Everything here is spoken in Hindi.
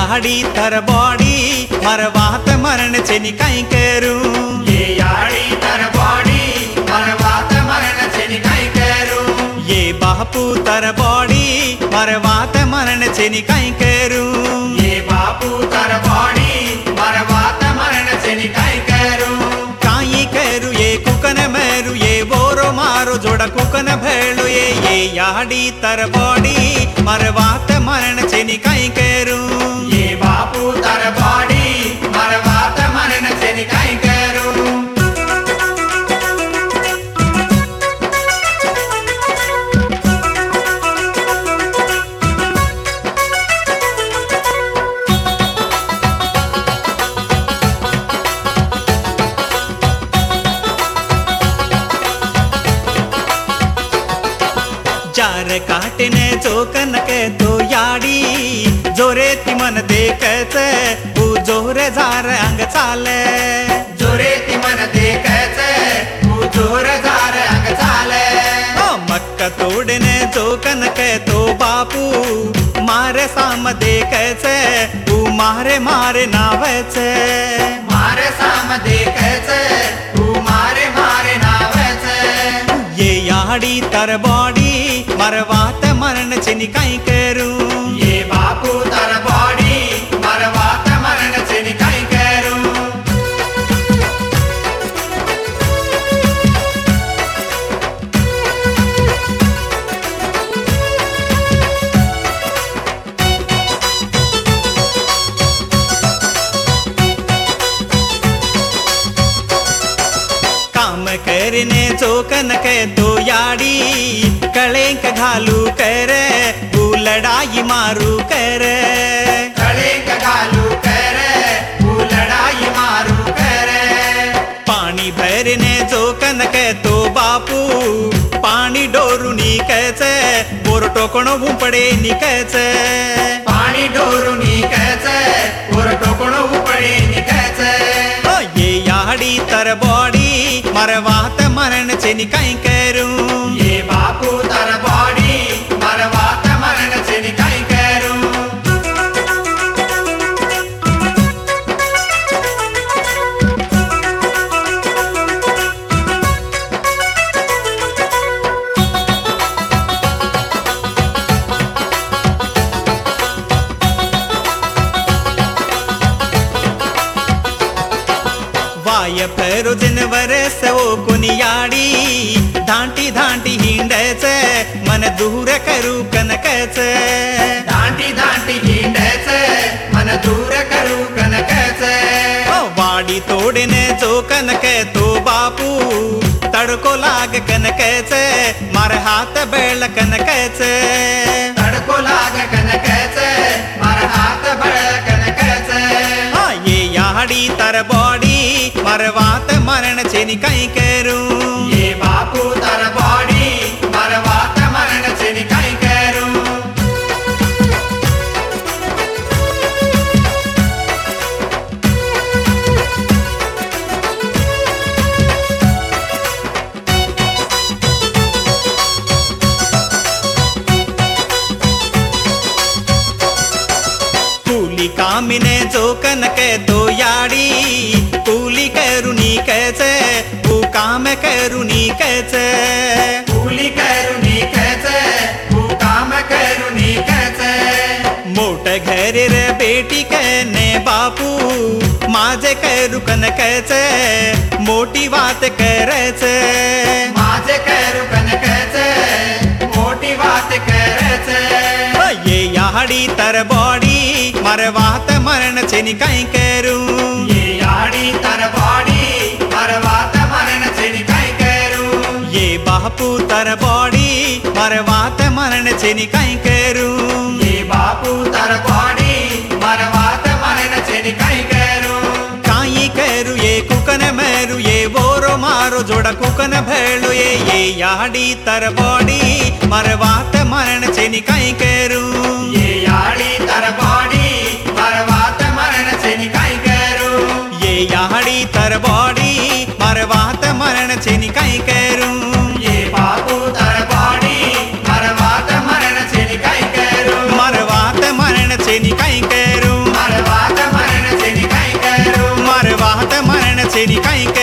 याडी तर बॉडी मरवात मरण छेनी काई करूं ये याडी तर बॉडी मरवात मरण छेनी काई करूं ये बापू तर बॉडी मरवात मरण छेनी काई करूं ये बापू तर बॉडी मरवात मरण छेनी काई करूं काई करू ये कुकन मेरू ये बोरो मारो जोड़ा कुकन भेलो ये याडी तर बॉडी मरवात मरण छेनी काई करूं ये बापू तर बॉडी मरवात मरण छेनी काई करूं जार काटने चोकन के तो याडी जोरे ती मन देखत तू जोरे झार अंग चाले जोरे ती मन देखत तू जोर झार अंग चाले मक्का तोड़ने चोकन के तो बापू मारे साम देखत तू मारे मारे नावच मारे साम देखत तू मारे मारे नावच ये याडी तर बॉडी मरवात मरण छेनी काई करूं ये बापू तर बॉडी मरवात मरण छेनी काई करूं काम करने चोकन के तो याडी कलेंक घालू कर तू लड़ाई मारू कर कलेंक घालू कर तू लड़ाई मारू कर पानी भरने चोकन के तो बापू पानी डोरू निकच बोर टोकणो उपडे निकच पाणी डोरू निकच वर टोकणो उपडे निकच ये याडी तर बॉडी मरवात मरण छेनी काई करूं ये बापू तर बॉडी मरवात मरण छेनी काई करूं वाय फेरो जनवर सवो कोणी याडी धांटी धांटी हिंडच मन दूर करू कनकच दांटी दांटी हिंडच मन दूर करू कनकच वाडी तोड़ने जो कनक तो बापू तड़को लाग कनकच मार हाथ बेल कनकच तड़को लाग कनकच मार हाथ बळ कनकच ये याडी तर बॉडी मरवात मरण छेनी काई करूं ये बापू तर बॉडी मरवात मरण छेनी काई करूं कूली कामिने जो कनक तो याडी कूली करुनी कैच तू काम करुनी कैच कूली करुनी कैच तू काम करुनी कैच मोठ घर रे बेटी कने बापू माझे करू कनकच मोठी वात करच माझे करू कनकच मोठी वात करच ये याडी तर बॉडी मरवात मरण छेनी काई करूं ये याडी तर बॉडी मरवात मरण छेनी काई करूं ये बापू तर बॉडी मरवात मरण छेनी काई करूं ये बापू तर बॉडी मरवात मरण छेनी काई करूं काई करू ये कुकन मेरू ये बोरो मारो जोड़ा कुकन भेलो ये याडी तर बॉडी मरवात मरण छेनी काई करूं ये याडी तर बॉडी मरवात मरण छेनी काई करूं ये याडी तर बॉडी मरवात मरण छेनी काई करूं ये बापू तर बॉडी मरवात मरण छेनी काई करूं मरवात मरण छेनी काई करूं चेनी काई